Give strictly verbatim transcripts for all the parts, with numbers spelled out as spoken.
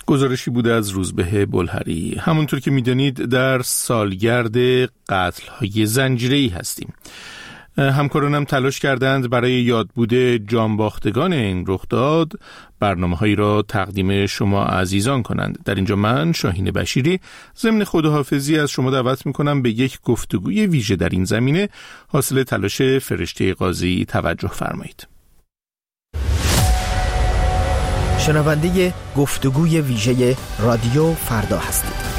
گزارشی بوده از روزبه بلهری. همونطور که میدانید در سالگرد قتل‌های زنجیره‌ای هستیم. همکارانم تلاش کردند برای یادبود جانباختگان این رخداد برنامه‌هایی را تقدیم شما عزیزان کنند. در اینجا من شاهین بشیری ضمن خداحافظی از شما دعوت می‌کنم به یک گفتگوی ویژه در این زمینه حاصل تلاش فرشته قاضی توجه فرمایید. شنونده گفتگوی ویژه رادیو فردا هستید.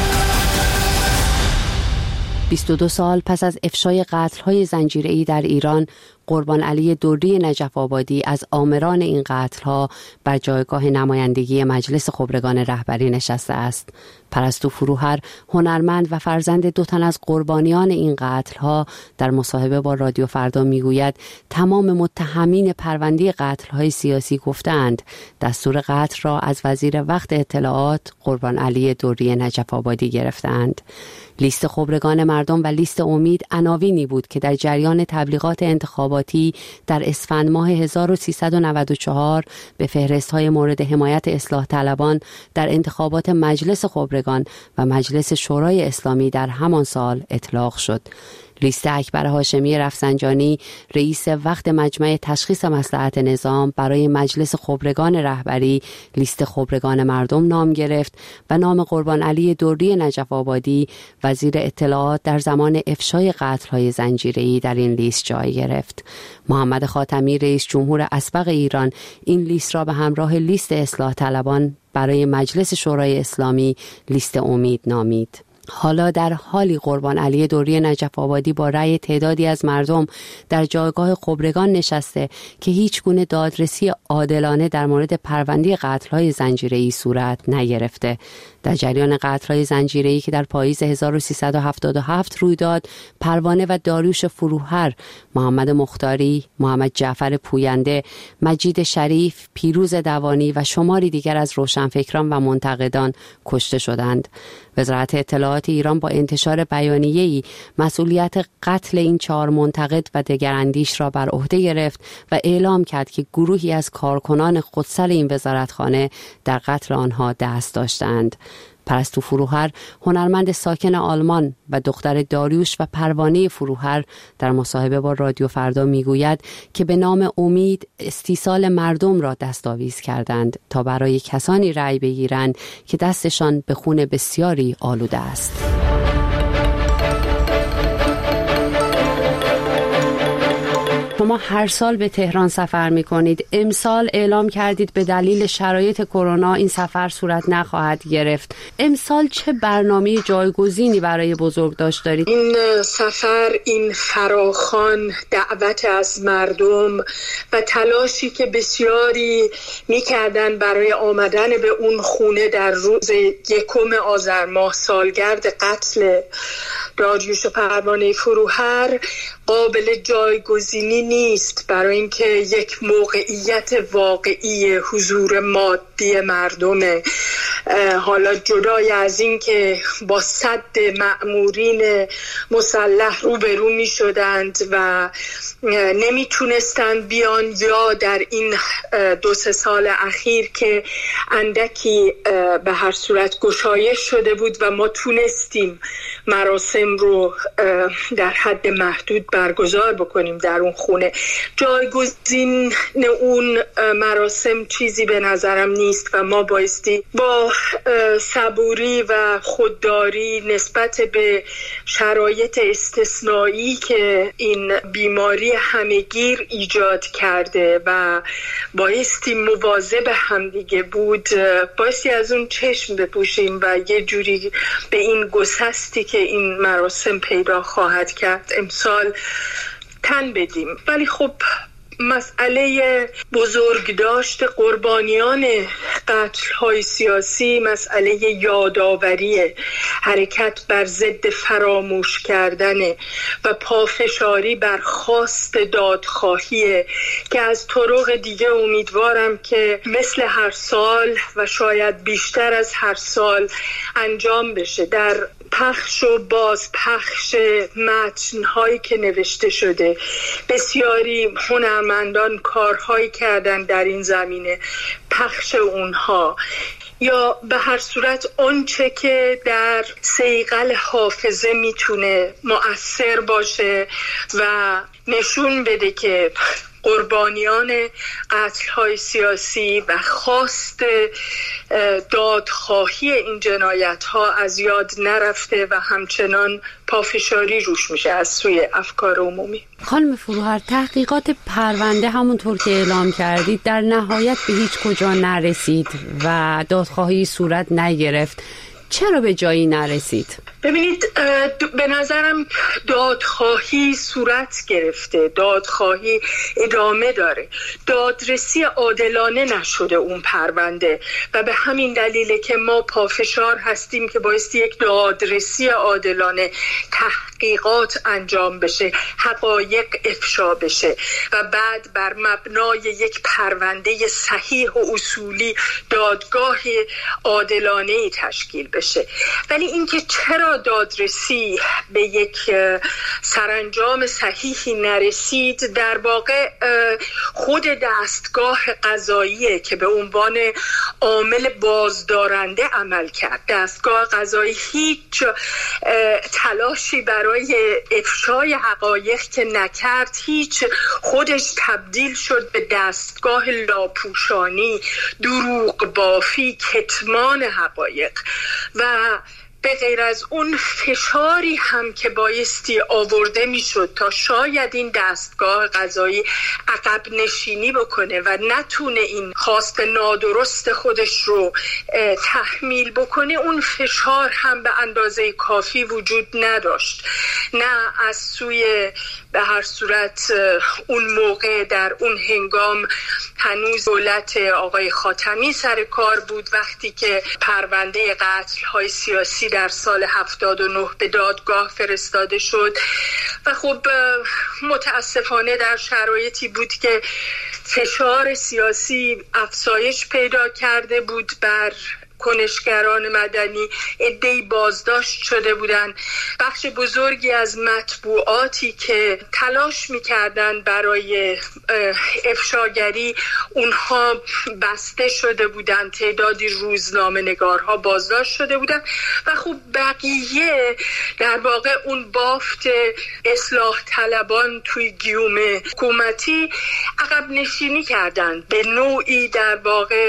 بیست و دو سال پس از افشای قتل‌های زنجیره‌ای در ایران، قربان علی دری نجف آبادی از آمران این قتل‌ها بر جایگاه نمایندگی مجلس خبرگان رهبری نشسته است. پرستو فروهر، هنرمند و فرزند دو تن از قربانیان این قتل‌ها، در مصاحبه با رادیو فردا میگوید تمام متهمین پرونده قتل‌های سیاسی گفتند دستور قتل را از وزیر وقت اطلاعات قربان علی دری نجف آبادی گرفتند. لیست خبرگان مردم و لیست امید عناوینی بود که در جریان تبلیغات انتخاباتی در اسفند ماه هزار و سیصد و نود و چهار به فهرست‌های مورد حمایت اصلاح طلبان در انتخابات مجلس خبرگان و مجلس شورای اسلامی در همان سال اطلاق شد. لیست اکبر هاشمی رفسنجانی، رئیس وقت مجمع تشخیص مصلحت نظام، برای مجلس خبرگان رهبری لیست خبرگان مردم نام گرفت و نام قربان علی دری نجف آبادی، وزیر اطلاعات، در زمان افشای قتل‌های زنجیره‌ای در این لیست جای گرفت. محمد خاتمی، رئیس جمهور اسبق ایران، این لیست را به همراه لیست اصلاح طلبان برای مجلس شورای اسلامی لیست امید نامید. حالا در حالی قربان علی دری نجف آبادی با رأی تعدادی از مردم در جایگاه خبرگان نشسته که هیچ گونه دادرسی عادلانه در مورد پرونده قتل‌های زنجیره‌ای صورت نگرفته. در جریان قتل‌های زنجیره‌ای که در پاییز هزار و سیصد و هفتاد و هفت روی داد، پروانه و داریوش فروهر، محمد مختاری، محمد جعفر پوینده، مجید شریف، پیروز دوانی و شماری دیگر از روشنفکران و منتقدان کشته شدند. وزارت اطلاعات ایران با انتشار بیانیه‌ای مسئولیت قتل این چهار منتقد و دگراندیش را بر عهده گرفت و اعلام کرد که گروهی از کارکنان خودسر این وزارتخانه در قتل آنها دست داشتند. پرستو فروهر، هنرمند ساکن آلمان و دختر داریوش و پروانه فروهر، در مصاحبه با رادیو فردا میگوید که به نام امید استیصال مردم را دستاویز کردند تا برای کسانی رأی بگیرند که دستشان به خون بسیاری آلوده است. شما هر سال به تهران سفر می کنید. امسال اعلام کردید به دلیل شرایط کرونا این سفر صورت نخواهد گرفت. امسال چه برنامه جایگزینی برای بزرگداشت دارید؟ این سفر، این فراخوان دعوت از مردم و تلاشی که بسیاری می کردن برای آمدن به اون خونه در روز یکم آذر ماه، سالگرد قتل داریوش و پروانه فروهر، قابل جایگزینی نیست برای اینکه یک موقعیت واقعی حضور مادی مردمه. حالا جدای از این که با صد مأمورین مسلح روبرو می شدند و نمی تونستند بیان، یا در این دو سه سال اخیر که اندکی به هر صورت گشایش شده بود و ما تونستیم مراسم رو در حد محدود برگزار بکنیم در اون خونه، جایگزین اون مراسم چیزی به نظرم نیست و ما بایستی با صبوری و خودداری نسبت به شرایط استثنایی که این بیماری همه‌گیر ایجاد کرده و بایستی مواظب همدیگه بود، بایستی از اون چشم بپوشیم و یه جوری به این گسستی که این مراسم پیدا خواهد کرد امسال تن بدیم. ولی خب مسئله بزرگداشت قربانیان قتل‌های سیاسی مسئله یادآوری حرکت بر ضد فراموش کردن و پافشاری بر خواست دادخواهی که از طرق دیگه امیدوارم که مثل هر سال و شاید بیشتر از هر سال انجام بشه. در پخش و باز پخش متن‌هایی که نوشته شده بسیاری هنرمندان کارهایی کردن در این زمینه، پخش اونها یا به هر صورت آنچه که در صیقل حافظه میتونه مؤثر باشه و نشون بده که قربانیان قتل‌های سیاسی و خواست دادخواهی این جنایت‌ها از یاد نرفته و همچنان پافشاری روش میشه از سوی افکار عمومی. خانم فروهر، تحقیقات پرونده همونطور که اعلام کردید در نهایت به هیچ کجا نرسید و دادخواهی صورت نگرفت. چرا به جایی نرسید؟ ببینید، به نظرم دادخواهی صورت گرفته، دادخواهی ادامه داره، دادرسی عادلانه نشده اون پرونده و به همین دلیله که ما پافشار هستیم که بایستی یک دادرسی عادلانه، تحقیقات انجام بشه، حقایق افشا بشه و بعد بر مبنای یک پرونده صحیح و اصولی دادگاه عادلانه‌ای تشکیل بشه. ولی اینکه چرا دادرسی به یک سرانجام صحیحی نرسید، در واقع خود دستگاه قضاییه که به عنوان عامل بازدارنده عمل کرد. دستگاه قضایی هیچ تلاشی برای افشای حقایق که نکرد، هیچ، خودش تبدیل شد به دستگاه لاپوشانی، دروغ بافی، کتمان حقایق و به غیر از اون فشاری هم که بایستی آورده میشد تا شاید این دستگاه قضایی عقب نشینی بکنه و نتونه این خواست نادرست خودش رو تحمیل بکنه، اون فشار هم به اندازه کافی وجود نداشت. نه از سوی به هر صورت اون موقع در اون هنگام هنوز دولت آقای خاتمی سر کار بود وقتی که پرونده قتل‌های سیاسی در سال هفتاد و نه به دادگاه فرستاده شد و خب متاسفانه در شرایطی بود که فشار سیاسی افزایش پیدا کرده بود بر کنشگران مدنی، عده‌ای بازداشت شده بودند. بخش بزرگی از مطبوعاتی که تلاش می‌کردن برای افشاگری اونها بسته شده بودند، تعدادی روزنامه‌نگارها بازداشت شده بودند و خب بقیه در واقع اون بافت اصلاح طلبان توی گیوم حکومتی عقب نشینی کردند، به نوعی در واقع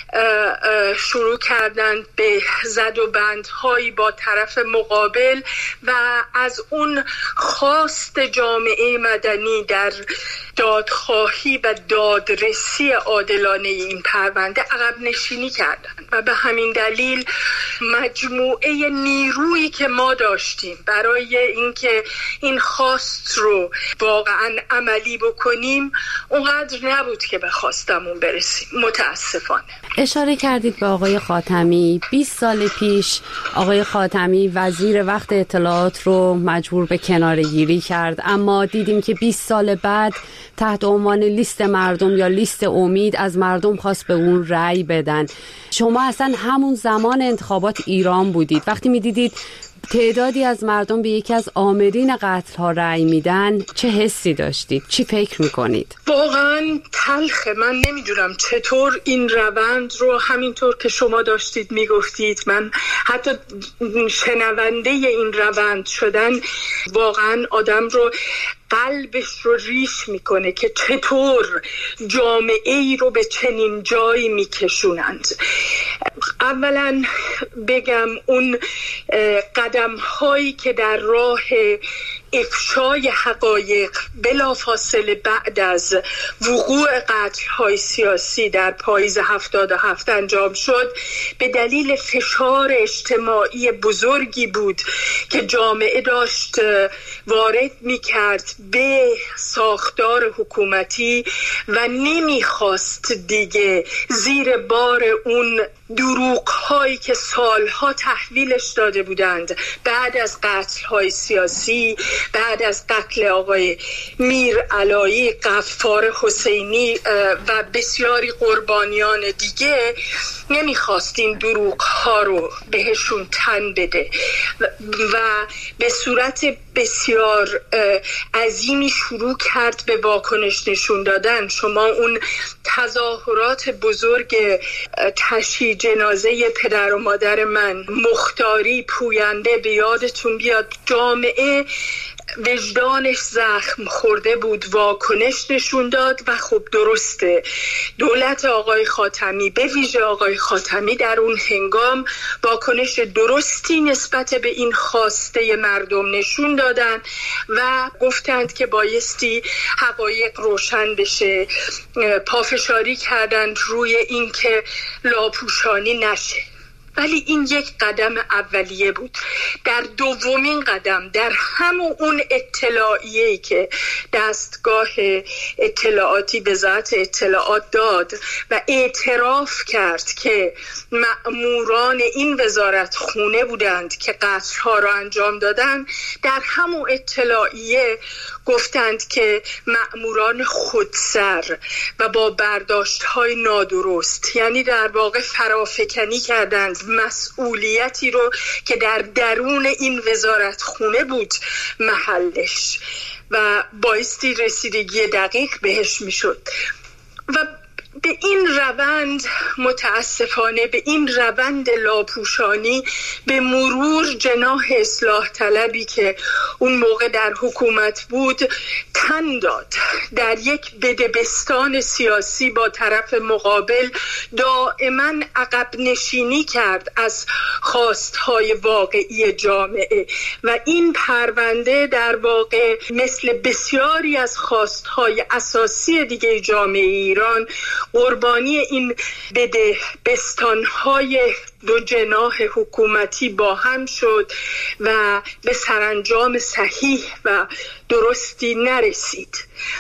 شروع کردند به زد و بندهایی با طرف مقابل و از اون خواست جامعه مدنی در دادخواهی و دادرسی عادلانه این پرونده عقب نشینی کردند و به همین دلیل مجموعه نیرویی که ما داشتیم برای اینکه این خواست رو واقعا عملی بکنیم اونقدر نبود که به خواستمون برسیم، متاسفانه. اشاره کردید به آقای خاتمی. بیست سال پیش آقای خاتمی وزیر وقت اطلاعات رو مجبور به کناره‌گیری کرد، اما دیدیم که بیست سال بعد تحت عنوان لیست مردم یا لیست امید از مردم خواست به اون رأی بدن. شما اصلا همون زمان انتخابات ایران بودید، وقتی می‌دیدید تعدادی از مردم به یکی از آمرین قتل ها رأی میدن، چه حسی داشتید؟ چی فکر میکنید؟ واقعا تلخه. من نمیدونم چطور این روند رو همینطور که شما داشتید میگفتید، من حتی شنونده این روند شدن واقعا آدم رو قلبش رو ریش میکنه که چطور جامعه ای رو به چنین جایی میکشونند. اولا بگم اون قدم هایی که در راه افشای حقایق بلافاصله بعد از وقوع قتل‌های سیاسی در پاییز هفتاد و هفت انجام شد به دلیل فشار اجتماعی بزرگی بود که جامعه داشت وارد می‌کرد به ساختار حکومتی و نمی‌خواست دیگه زیر بار اون دروغ‌هایی که سالها تحویلش داده بودند بعد از قتل‌های سیاسی، بعد از قتل آقای میر علایی، غفار حسینی و بسیاری قربانیان دیگه، نمیخواست این دروغ ها رو بهشون تن بده و به صورت بسیار عظیمی شروع کرد به واکنش نشون دادن. شما اون تظاهرات بزرگ تشییع جنازه پدر و مادر من، مختاری پوینده، به یادتون بیاد جامعه وجدانش زخم خورده بود، واکنش نشون داد و خب درسته. دولت آقای خاتمی، به ویژه آقای خاتمی، در اون هنگام واکنش درستی نسبت به این خواسته مردم نشون دادن و گفتند که بایستی حقایق روشن بشه. پافشاری کردند روی این که لاپوشانی نشه. ولی این یک قدم اولیه بود. در دومین قدم، در همون اون اطلاعیه‌ای که دستگاه اطلاعاتی وزارت اطلاعات داد و اعتراف کرد که مأموران این وزارت خونه بودند که قتل‌ها را انجام دادن، در همون اطلاعیه گفتند که مأموران خودسر و با برداشت‌های نادرست، یعنی در واقع فرافکنی کردند مسئولیتی رو که در درون این وزارت خونه بود محلش و بایستی رسیدگی دقیق بهش میشد. و به این روند، متاسفانه به این روند لاپوشانی به مرور جناح اصلاح طلبی که اون موقع در حکومت بود تن داد. در یک بدبستان سیاسی با طرف مقابل دائما عقب نشینی کرد از خواستهای واقعی جامعه و این پرونده در واقع مثل بسیاری از خواستهای اساسی دیگه جامعه ایران قربانی این بدبستان‌های دو جناح حکومتی با هم شد و به سرانجام صحیح و درستی نرسید.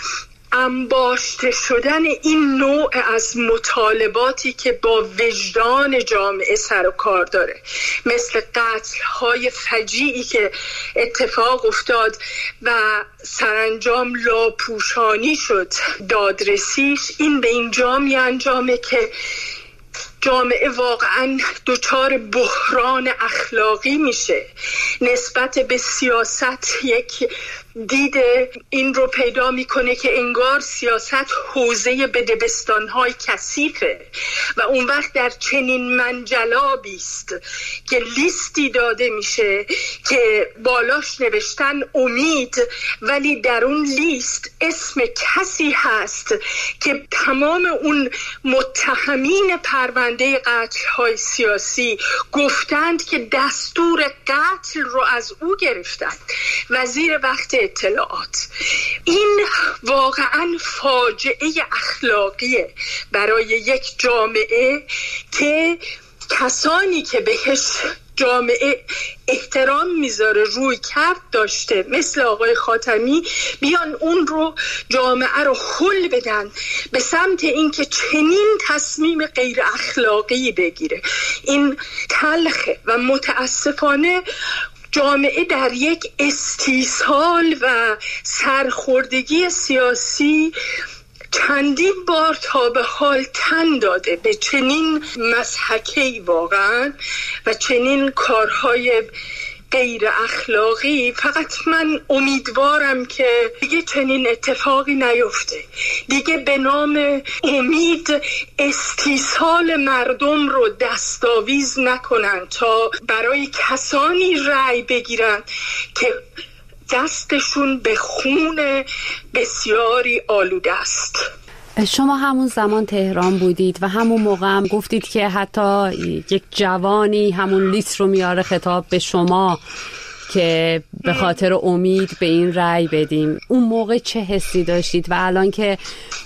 انباشته شدن این نوع از مطالباتی که با وجدان جامعه سر و کار داره، مثل قتل‌های فجیعی که اتفاق افتاد و سرانجام لاپوشانی شد دادرسیش، این به اینجا می انجامه که جامعه واقعا دچار بحران اخلاقی میشه. نسبت به سیاست یک دید این رو پیدا میکنه که انگار سیاست حوزه بدبستان‌های کثیفه و اون وقت در چنین منجلابی است که لیستی داده میشه که بالاش نوشتن امید، ولی در اون لیست اسم کسی هست که تمام اون متهمین پرونده قتل‌های سیاسی گفتند که دستور قتل رو از او گرفتند، وزیر وقت اطلاعات. این واقعا فاجعه اخلاقیه برای یک جامعه که کسانی که بهش جامعه احترام میذاره روی کرد داشته مثل آقای خاتمی بیان اون رو جامعه رو خل بدن به سمت اینکه چنین تصمیم غیر اخلاقی بگیره. این تلخه و متاسفانه جامعه در یک استیصال و سرخوردگی سیاسی چندین بار تا به حال تن داده به چنین مضحکه‌ای واقعا و چنین کارهای غیر اخلاقی. فقط من امیدوارم که دیگه چنین اتفاقی نیفته، دیگه به نام امید استیصال مردم رو دستاویز نکنن تا برای کسانی رأی بگیرن که دستشون به خون بسیاری آلوده است. شما همون زمان تهران بودید و همون موقع هم گفتید که حتی یک جوانی همون لیست رو میاره خطاب به شما که به خاطر امید به این رأی بدیم. اون موقع چه حسی داشتید و الان که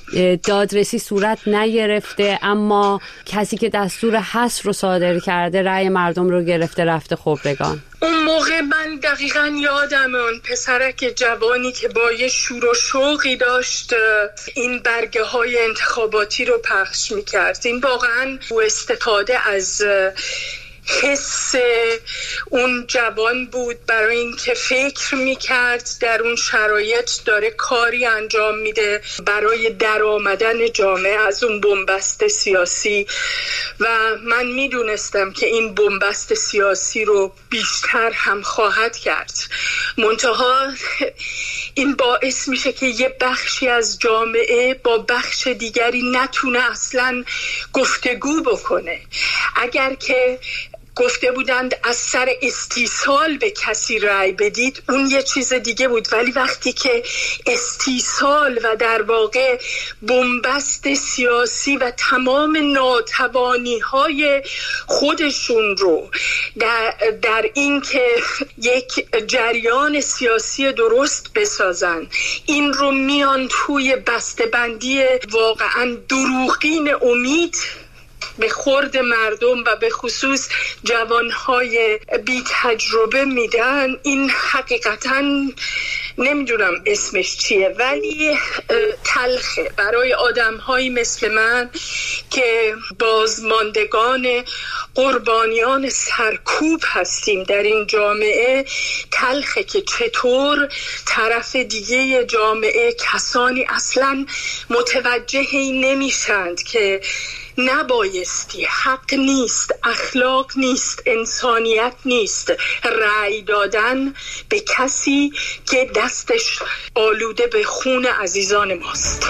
دادرسی صورت نگرفته اما کسی که دستور حذف رو صادر کرده رأی مردم رو گرفته رفته خبرگان؟ اون موقع من دقیقاً یادم اون پسرک جوانی که با یه شور و شوقی داشت این برگه های انتخاباتی رو پخش میکرد. این واقعاً استفاده از حس اون جوان بود برای اینکه فکر میکرد در اون شرایط داره کاری انجام میده برای درآمدن جامعه از اون بنبست سیاسی و من میدونستم که این بنبست سیاسی رو بیشتر هم خواهد کرد. منتها این باعث میشه که یه بخشی از جامعه با بخش دیگری نتونه اصلاً گفتگو بکنه. اگر که گفته بودند از سر استیصال به کسی رأی بدید اون یه چیز دیگه بود، ولی وقتی که استیصال و در واقع بنبست سیاسی و تمام ناتوانی‌های خودشون رو در, در این که یک جریان سیاسی درست بسازن، این رو میان توی بسته‌بندی واقعاً دروغین امید به خورد مردم و به خصوص جوانهای بی تجربه میدن، این حقیقتاً نمیدونم اسمش چیه ولی تلخه برای آدمهایی مثل من که بازماندگان قربانیان سرکوب هستیم در این جامعه. تلخه که چطور طرف دیگه جامعه کسانی اصلاً متوجه این نمیشند که نبایستی، حق نیست، اخلاق نیست، انسانیت نیست رأی دادن به کسی که دستش آلوده به خون عزیزان ماست.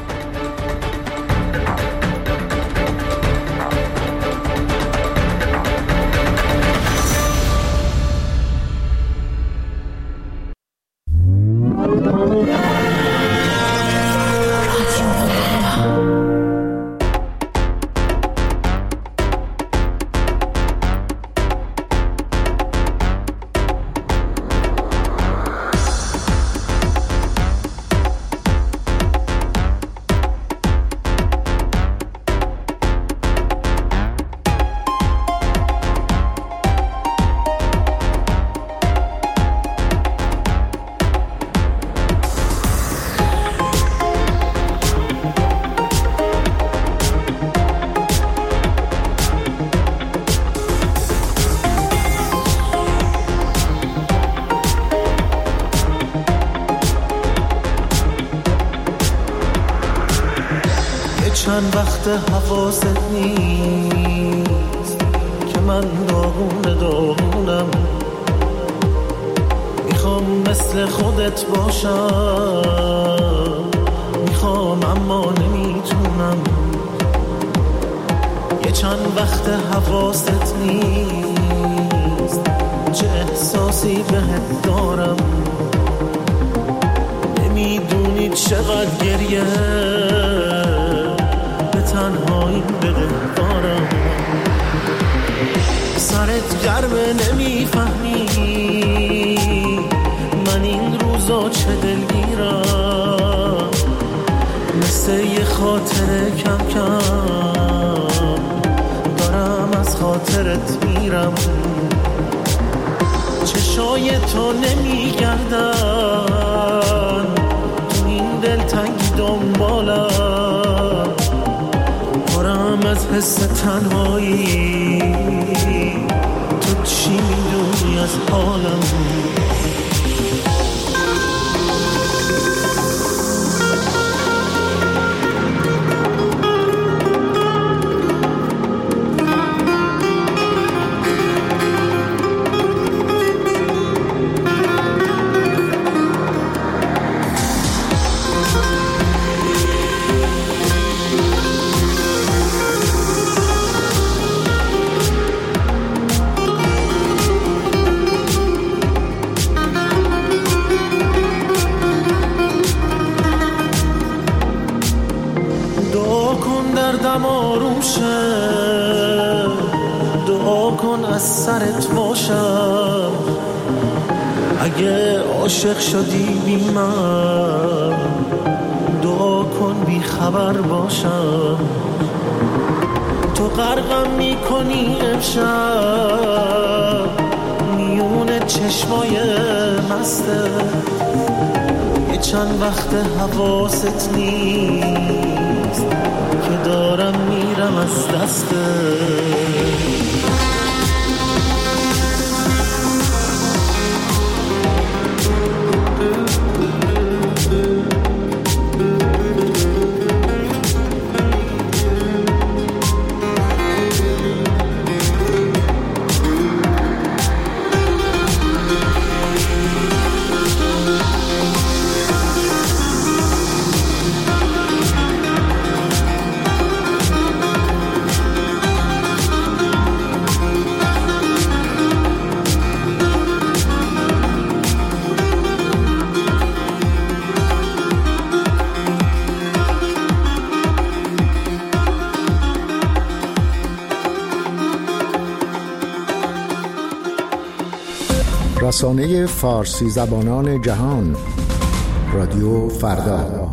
چند وقت حواست نیست که من داغونه داغونم، میخوام مثل خودت باشم، میخوام اما نمیتونم. یه چند وقت حواست نیست چه احساسی بهت دارم، نمیدونی چقدر گریه تنهایی بده دارم. سرت گرمه نمیفهمی من این روزا چه دلگیرم، مثل یه خاطره کم کم دارم از خاطرت میرم. چشای تو نمیگردن تو این دلتنگی دنبالم، از حس تنهایی تو چی میدونی از حالم؟ دعا کن از سرت باشم، اگه عاشق شدی بی من دعا کن بی خبر باشم. تو غرقم میکنی امشب میون چشمای مسته، یه چند وقت حواست نیست که دارم میرم از دسته. رسانه فارسی زبانان جهان، رادیو فردا.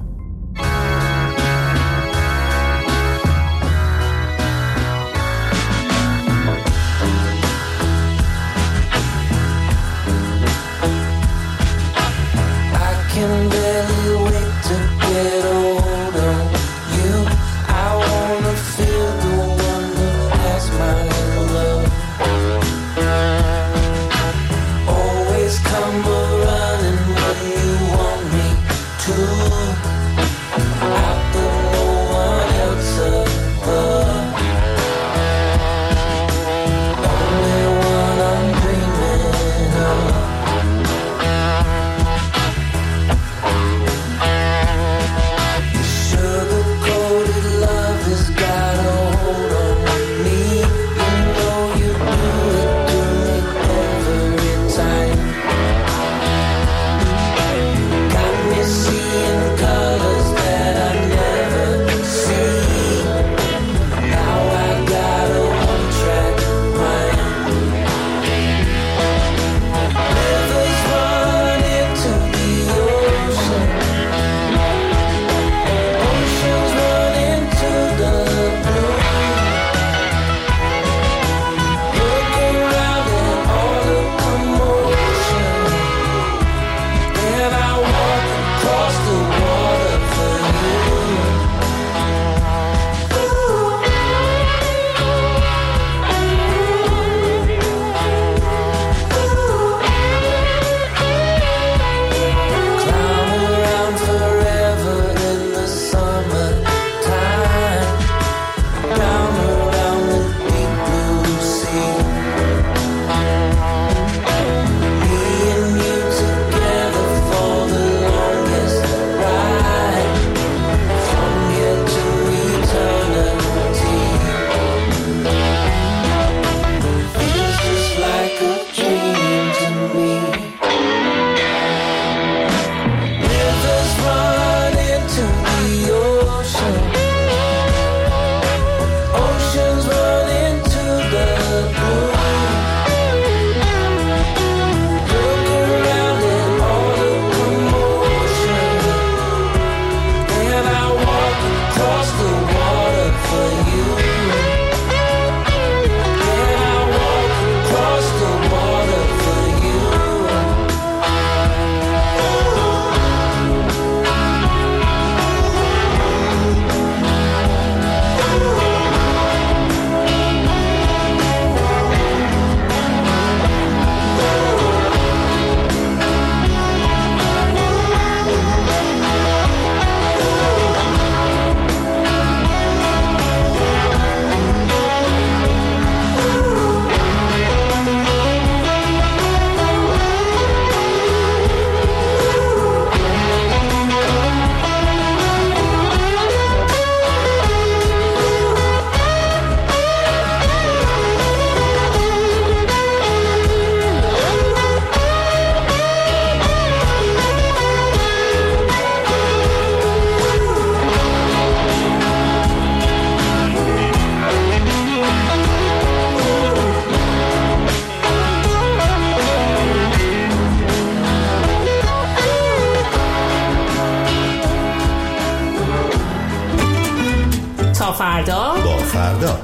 فردا با فردا.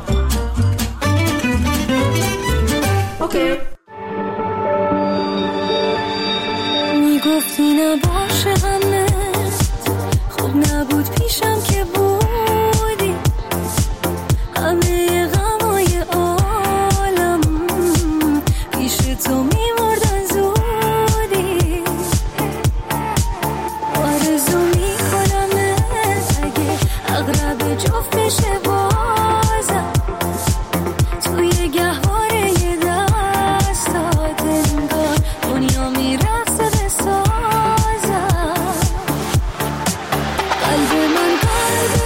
اوکی. میگفتی نباشه همه خوب نبود پیشم که بودی همه غمای عالم پیش تو میمردن زودی آرزو میکنم اگه اقرب جفت بشه بازم توی گهواره یه دستات انگار دنیا میرقصه بسازم قلب من قلب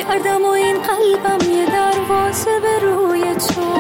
کردم و این قلبم یه دروازه به روی تو.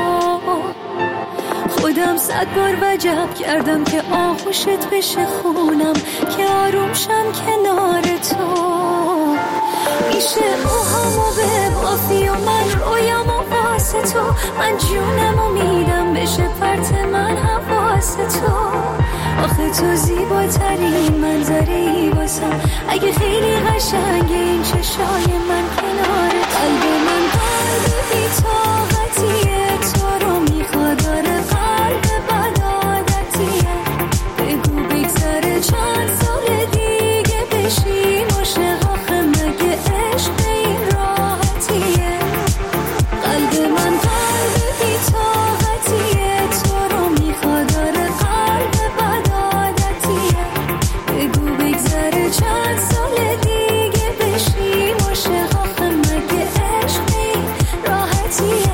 خودم صد بار وجب کردم که آغوشت بشه خونم، که آروم شم کنار تو. میشه اوهامو به بافی و من رویامو واسه تو، من جونمو میدم بشه پرت من حواس تو. آخه تو زیباترین منظری واسم، اگه خیلی قشنگه این چشای من کنار قلب من. قلب بی طاقتیه تو رو میخواد، داره قلب بد عادتیه. بگو بگذره چند سال دیگه بشیم عاشق، آخه مگه عشق این راحتیه. قلب من قلب بی طاقتیه تو رو میخواد، داره قلب بد عادتیه. بگو بگذره چند سال دیگه بشیم عاشق، آخه مگه عشق این راحتیه.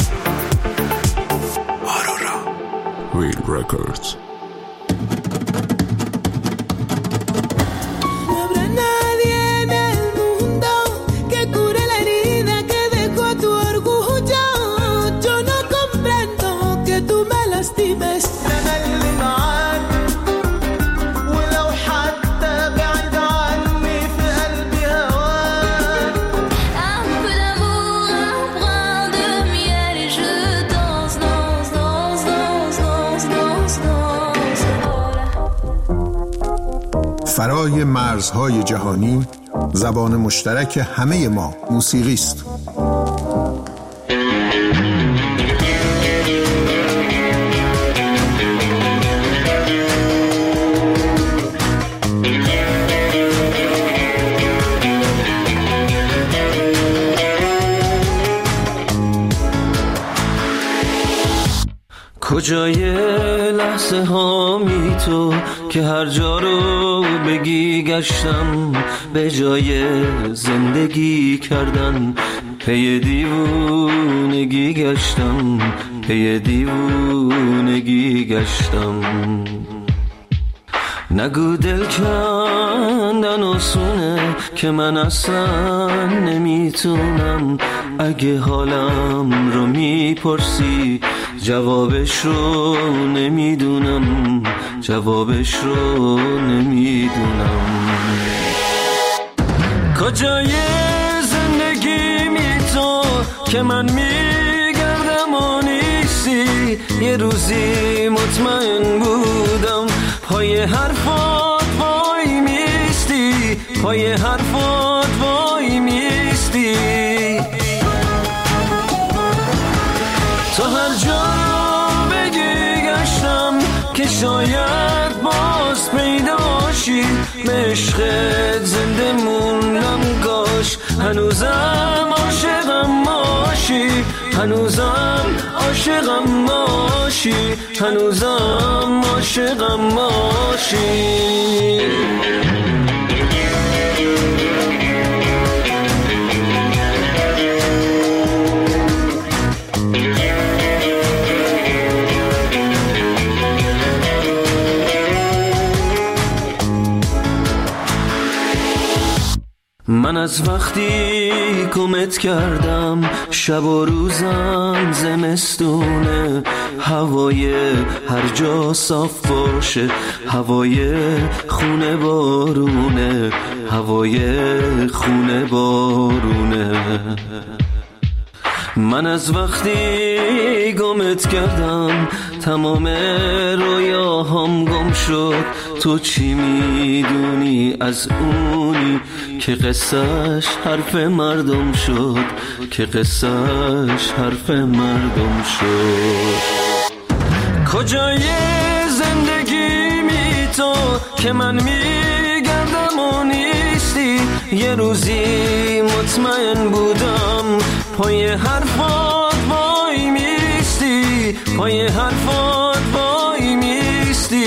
آرورا ویل رکوردز. فرای مرزهای جهانی، زبان مشترک همه ما موسیقی است. کجای لحظه هامی تو که هر جا رو بگی گشتم، به جای زندگی کردن پی دیوونگی گشتم، پی دیوونگی گشتم. نگو دل کندن آسونه که من اصلا نمیتونم. اگه حالم رو میپرسی جوابش رو نمیدونم، جوابش رو نمیدونم. کجای زندگی می تو که من میگردم و نیستی؟ یه روزی مطمئن بودم پای حرفات وای میستی، پای حرفات وای میستی. تو هر جا بگی گشتم که شاید باز پیداشی، به عشقت زنده موندم کاش هنوزم عاشقم باشی، هنوزم عاشقم باشی، هنوزم عاشقم باشی. من از وقتی کمت کردم شب و روزم زمستونه، هوای هر جا صاف باشه، هوای خونه بارونه، هوای خونه بارونه. من از وقتی گمت کردم تمام رویاهام گم شد. تو چی میدونی از اونی که قصهش حرف مردم شد، که قصهش حرف مردم شد. کجای زندگی می تو که من میگردم و نیستی؟ یه روزی مطمئن بودم پای حرفات وای میستی، پای حرفات وای میستی.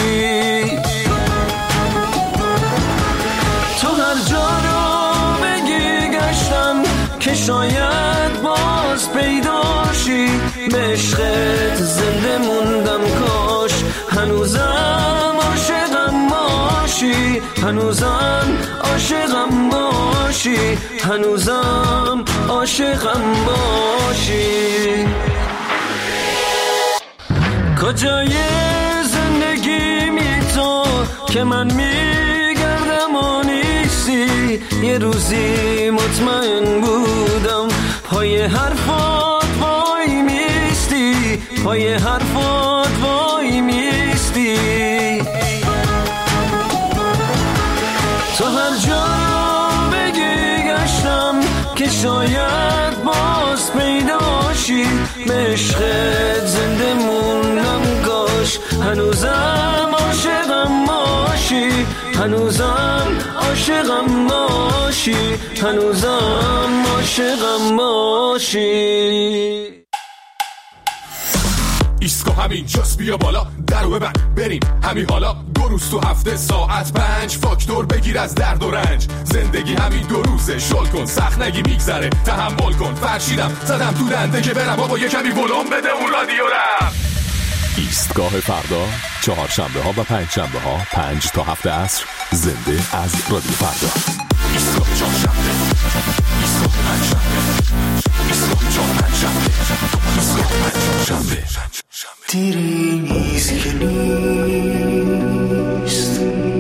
تو هر جا رو بگی گشتم که شاید باز پیداشی، به عشقت زنده موندم کاش هنوزم عاشقم باشی، هنوزم عاشقم باشی. باشی، هنوزم عاشقم باشی. کجای زندگیمی تو که من میگردم و نیستی؟ یه روزی مطمئن بودم پای حرفات وای میستی، پای حرفات وای میستی. تو هر جا بگی گشتم که شاید باز پیداشی، به عشقت زنده موندم کاش هنوزم عاشقم باشی، هنوزم عاشقم باشی، هنوزم عاشقم باشی. ایسکو همین جاست، بیا بالا درو ببند بریم همین حالا. دو روز تو هفته ساعت پنج، فاکتور بگیر از درد و رنج. زندگی همین دو روزه، شل کن سخت نگی میگذره، تحمل کن. فرشیدم زدم تو دنده که برم بابا یه کمی ولوم بده اون رادیو رم. ایستگاه فردا، چهارشنبه ها و پنج شنبه ها پنج تا هفت عصر، زنده از رادیو فردا. ایستگاه چهارشنبه، ایستگاه پنج شنبه، ایستگاه چهار پنج شنبه، ایستگاه پنج شنبه. دیری نیست که نیست،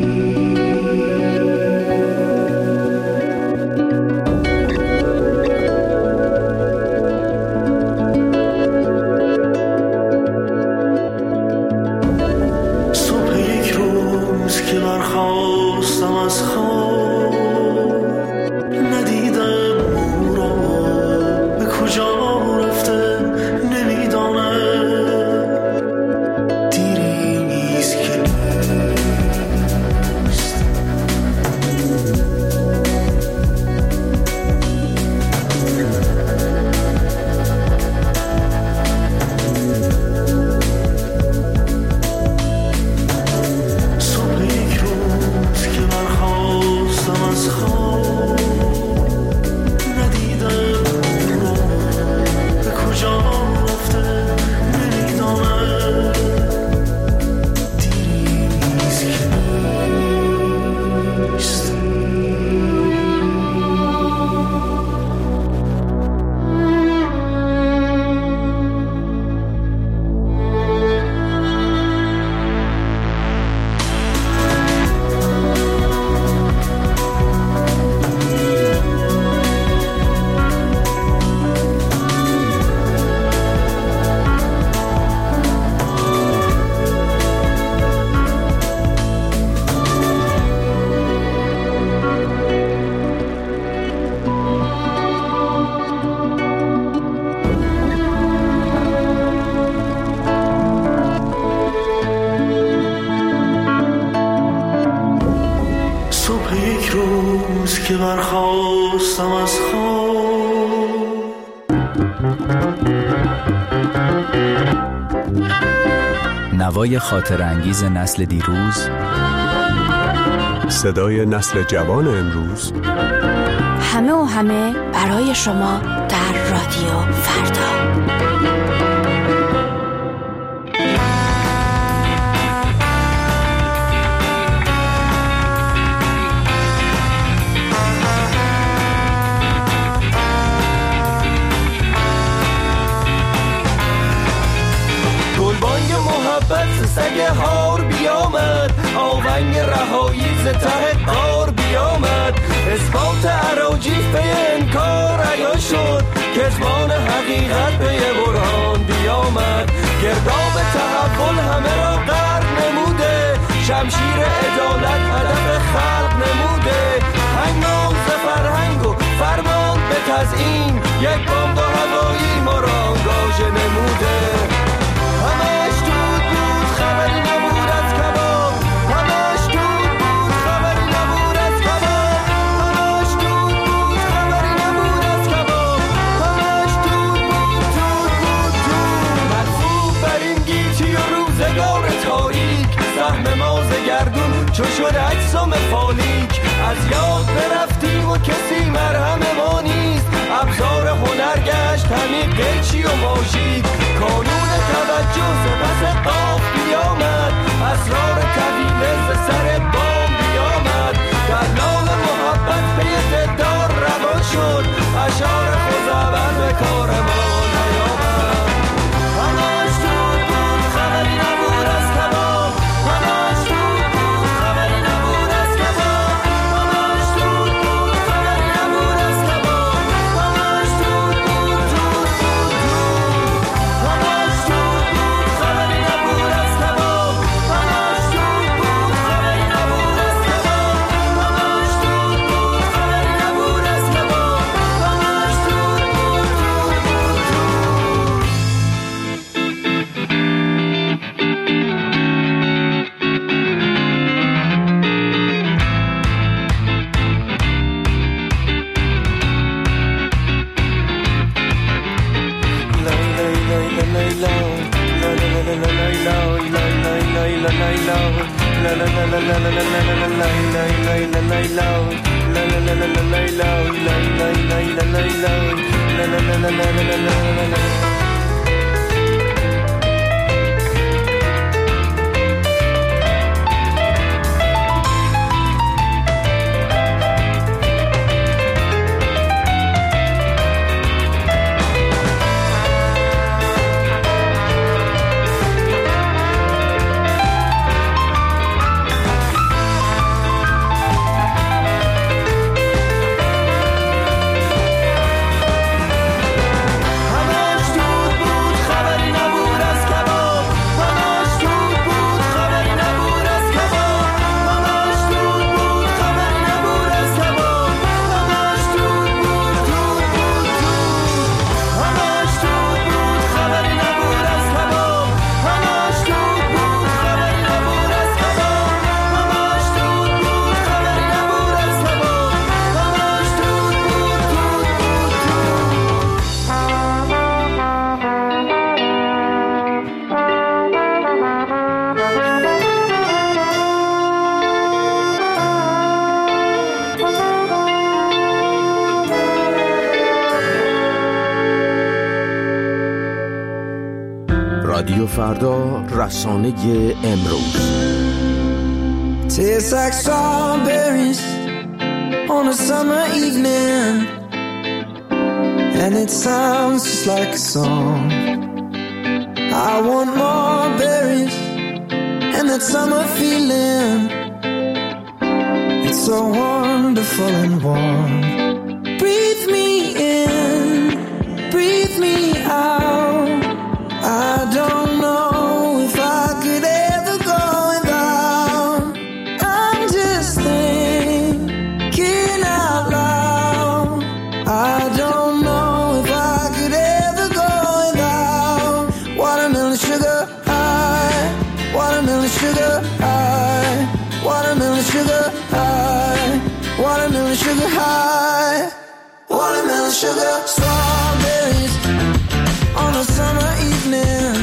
صبح یک روز که برخواستم از خواب، ندیدم او را به کجا رفته نمیدانم. که برخواستم از خواب، نوای خاطر انگیز نسل دیروز، صدای نسل جوان امروز، همه و همه برای شما در رادیو فردا. سگ هار بیامد، آونگ رهایی ز ته قار بیامد. اثبات اراجیف به انکار عیان شد، کتمان حقیقت به برهان بیامد. گرداب تحول همه را غرق نموده، شمشیر عدالت هدف خلق نموده. هنگام ز فرهنگ و فرمان به تزیین، یک بمب هوایی ما را آنگاژه نموده. همش دود بود خبری نبود از کباب، همش دود بود خبری نبود از کباب، همش دود بود خبری نبود از کباب، همش دود بود دود بود دود. مرفوع بر این گیتی و روزگار تاریک، سهم ما ز گردون چو شد اجسام فالیک. از یاد برفتیم و کسی مرهم ما نیست، ابزار هنر گشت همین قیچی و ماژیک. کانون توجه ز پس قاف بیامد، اسرار طویله ز سر بام بیامد. دلال محبت پی دلدار فشار خوزبن به کار ما نیامد. همش دود بود خبری نبود از کباب، همش دود بود خبری نبود از کباب، همش دود بود خبری نبود از کباب، همش دود بود دود بود دود، همش دود بود خبری نبود از کباب، همش دود بود خبری نبود از کباب، همش دود بود خبری نبود از کباب، همش دود بود رادیو فردا، رسانه امروز. Tastes like strawberries on a summer evening, and it sounds just like a song. I want more berries and that summer feeling. It's so wonderful and warm. Breathe me in, breathe me out. I don't know if I could ever go without. I'm just thinking out loud. I don't know if I could ever go without. Watermelon sugar high, watermelon sugar high, watermelon sugar high, watermelon sugar high, watermelon sugar. Strawberries on a summer evening,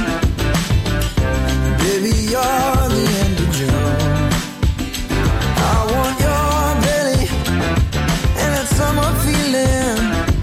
baby, you're the end of June. I want your belly and that summer feeling,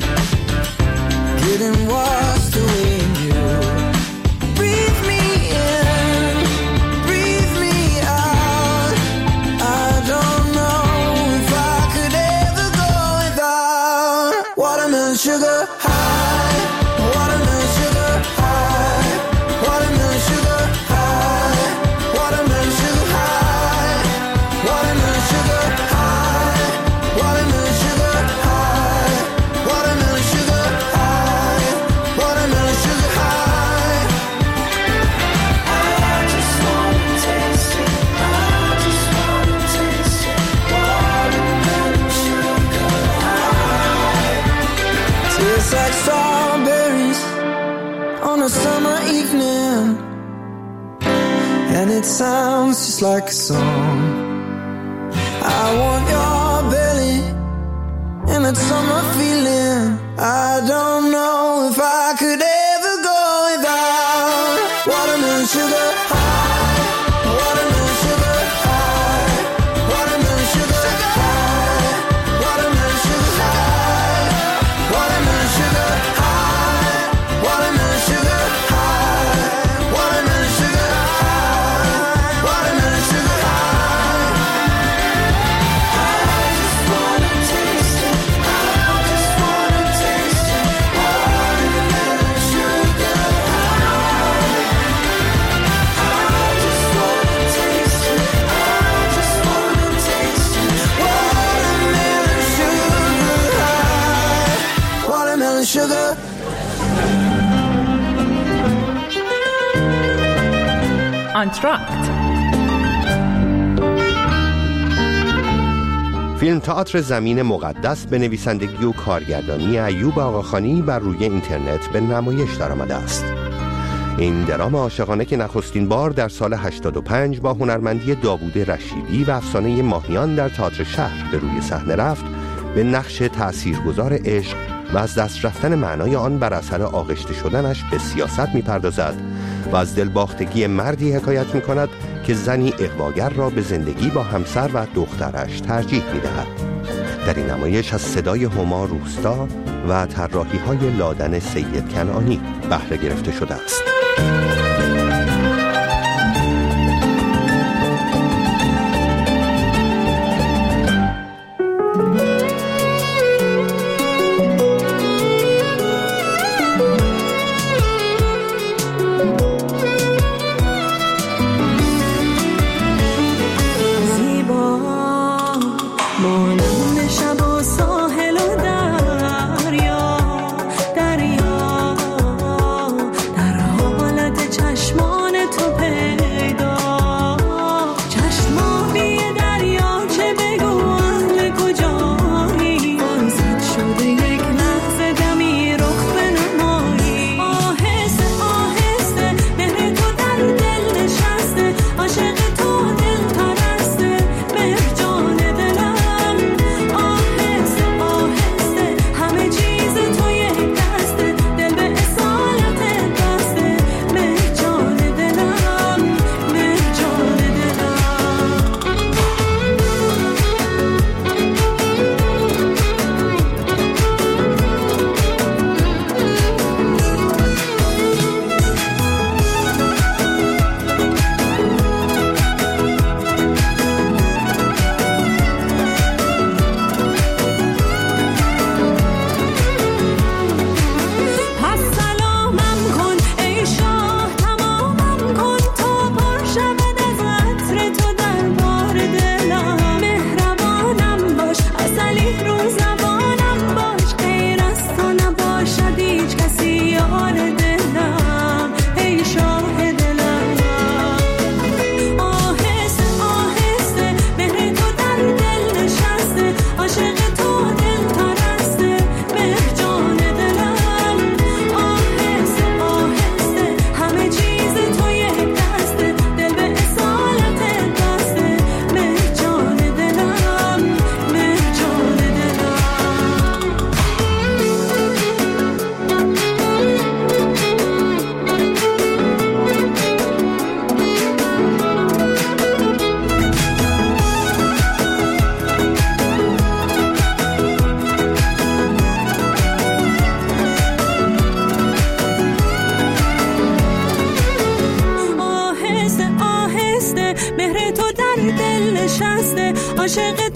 getting washed away in you. Breathe me in, breathe me out. I don't know if I could ever go without. Watermelon sugar high, watermelon sugar high, watermelon sugar high, watermelon sugar high, watermelon sugar high, watermelon sugar high, watermelon sugar high, watermelon sugar high. I just wanna taste it, I just wanna taste it, watermelon sugar high. Tastes like strawberries on a summer evening, and it sounds just like a song. I want your belly and that summer feeling. I don't know if I could ever go without. Watermelon sugar high, watermelon sugar high, watermelon sugar high, watermelon sugar high, watermelon sugar high, watermelon sugar high, watermelon sugar high, watermelon sugar high. I just wanna taste it, I just wanna taste sugar. آنتراکت فیلم تئاتر زمین مقدس به نویسندگی و کارگردانی ایوب آقاخانی بر روی اینترنت به نمایش درآمده است. این درام عاشقانه که نخستین بار در سال هشتاد و پنج با هنرمندی داوود رشیدی و افسانه ماهیان در تئاتر شهر به روی صحنه رفت، به نقش تأثیرگذار عشق و از دست رفتن معنای آن بر اثر آغشته شدنش به سیاست می‌پردازد و از دلباختگی مردی حکایت می‌کند که زنی اغواگر را به زندگی با همسر و دخترش ترجیح می‌دهد. در این نمایش از صدای هما روستا و طراحی‌های لادن سید کنعانی بهره گرفته شده است. عاشق